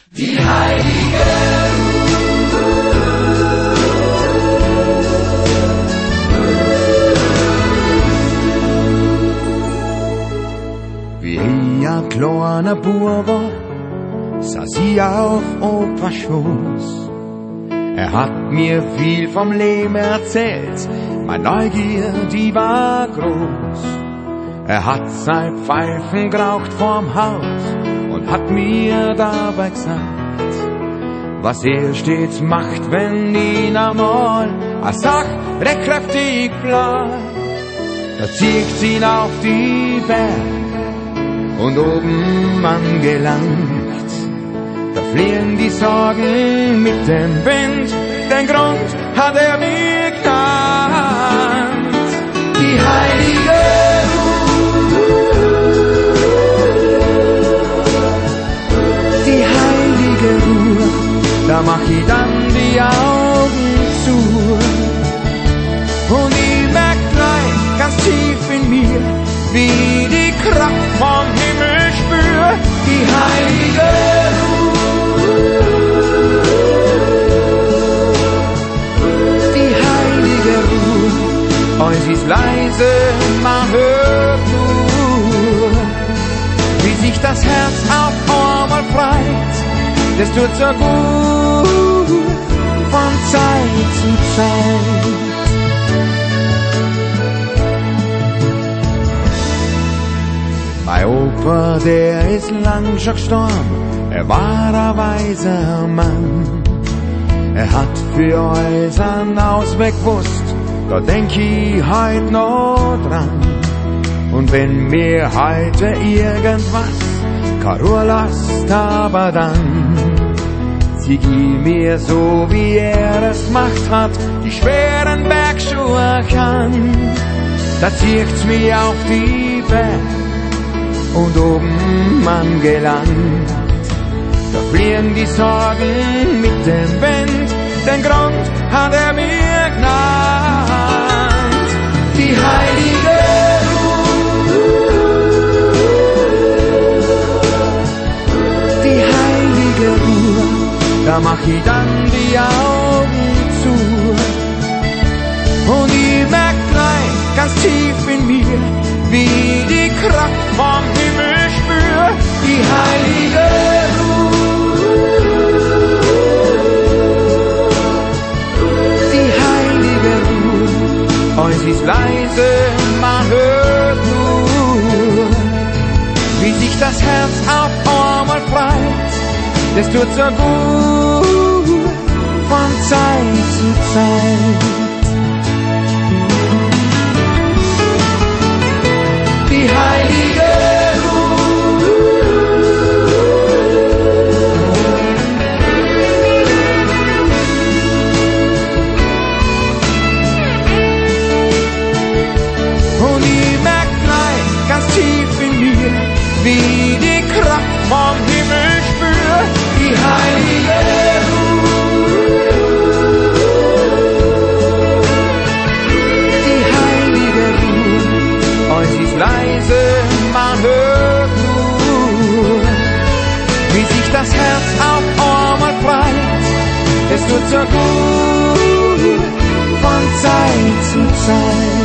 Die heilige Wie ich ein kleiner Bub war, saß ich auf Opas Schoß. Er hat mir viel vom Leben erzählt, meine Neugier, die war groß. Er hat sein Pfeifen geraucht vorm Haus und hat mir dabei gesagt, was er stets macht, wenn ihn einmal eine Sache recht kräftig bleibt. Er zieht ihn auf die Berg und oben angelangt, da fliehen die Sorgen mit dem Wind, den Grund hat er mir genannt. Die heilige Die heilige Ruhe, da mach ich dann die Augen zu. Und ich merk gleich ganz tief in mir, wie die Kraft vom Himmel spür. Die heilige Die heilige Ruhe, und sie ist leise, man hört nur, wie sich das Herz auf einmal freit. Das tut so gut von Zeit zu Zeit. Mein Opa, der ist lang schon gestorben, er war ein weiser Mann. Er hat für uns einen Ausweg gewusst, da denk ich heut noch dran. Und wenn mir heute irgendwas keine Ruhe lasst, aber dann zieh ich mir so, wie er es gemacht hat, die schweren Bergschuhe an. Da zieht's mir auf die Berg und oben angelangt, da fliehen die Sorgen mit dem Wind, den Grund hat er mir genannt. Die heilige Die heilige Ruhe, da mach ich dann die Augen zu. Und ich merk gleich ganz tief in mir, wie die Kraft vom Himmel spür. Die heilige Die heilige Ruhe, und sie ist leise, man hört nur, wie sich das Herz auf einmal freit. Das tut so gut von Zeit zu Zeit. Die heilige Und ich merk gleich ganz tief in mir, wie die Kraft vom Himmel spür. Die heilige Die heilige Ruhe, und sie ist leise, man hört nur, wie sich das Herz auf einmal freit. Es tut so gut von Zeit zu Zeit.